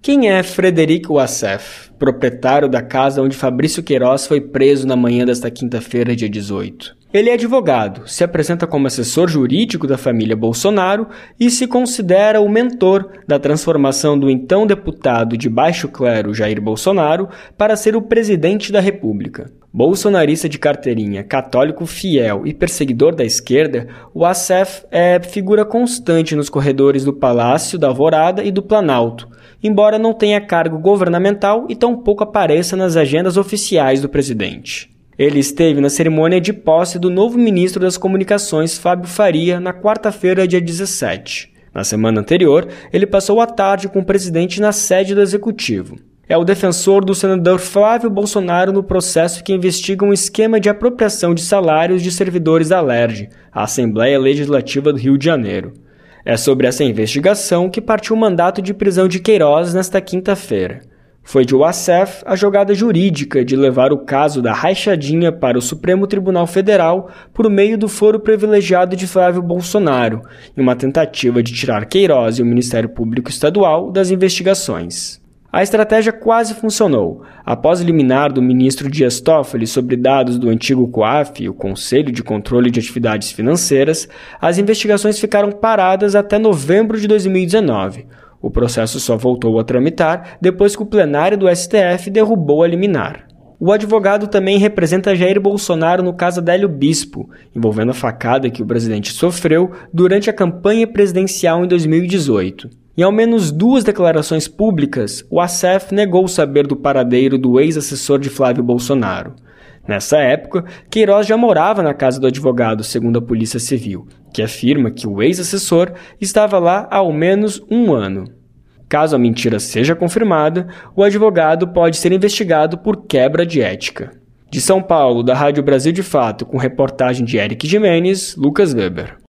Quem é Frederico Wassef, proprietário da casa onde Fabrício Queiroz foi preso na manhã desta quinta-feira, dia 18? Ele é advogado, se apresenta como assessor jurídico da família Bolsonaro e se considera o mentor da transformação do então deputado de baixo clero Jair Bolsonaro para ser o presidente da República. Bolsonarista de carteirinha, católico fiel e perseguidor da esquerda, Wassef é figura constante nos corredores do Palácio da Alvorada e do Planalto, embora não tenha cargo governamental e tampouco apareça nas agendas oficiais do presidente. Ele esteve na cerimônia de posse do novo ministro das Comunicações, Fábio Faria, na quarta-feira, dia 17. Na semana anterior, ele passou a tarde com o presidente na sede do Executivo. É o defensor do senador Flávio Bolsonaro no processo que investiga um esquema de apropriação de salários de servidores da Alerj, a Assembleia Legislativa do Rio de Janeiro. É sobre essa investigação que partiu o mandato de prisão de Queiroz nesta quinta-feira. Foi de Wassef a jogada jurídica de levar o caso da rachadinha para o Supremo Tribunal Federal por meio do foro privilegiado de Flávio Bolsonaro, em uma tentativa de tirar Queiroz e o Ministério Público Estadual das investigações. A estratégia quase funcionou. Após liminar do ministro Dias Toffoli sobre dados do antigo COAF, o Conselho de Controle de Atividades Financeiras, as investigações ficaram paradas até novembro de 2019. O processo só voltou a tramitar depois que o plenário do STF derrubou a liminar. O advogado também representa Jair Bolsonaro no caso Adélio Bispo, envolvendo a facada que o presidente sofreu durante a campanha presidencial em 2018. Em ao menos 2 declarações públicas, Wassef negou saber do paradeiro do ex-assessor de Flávio Bolsonaro. Nessa época, Queiroz já morava na casa do advogado, segundo a Polícia Civil, que afirma que o ex-assessor estava lá há ao menos 1 ano. Caso a mentira seja confirmada, o advogado pode ser investigado por quebra de ética. De São Paulo, da Rádio Brasil de Fato, com reportagem de Eric Jimenez, Lucas Weber.